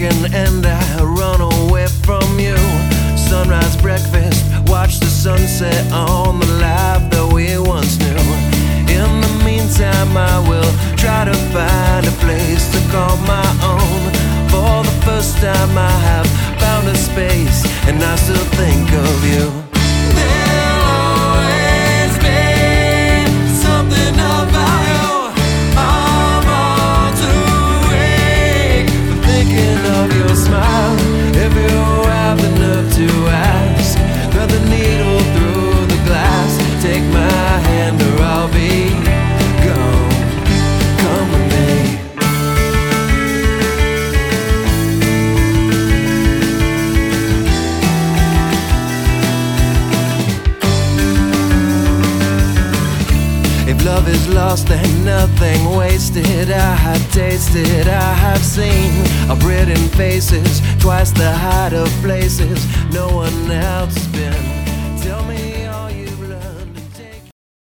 broken and I run away from you. Sunrise breakfast, watch the sunset on the life that we once knew. In the meantime I will try to find a place to call my own. For the first time I have found a space and I still think of you. There'll always be something about you. I'm all too weak for thinking of your smile. If you have the nerve to ask, thread the needle through the glass. Take my hand or I'll be gone. Come with me. If love is lost, then nothing wasted. I have tasted, I have seen a bread in faces, twice the height of places no one else has been.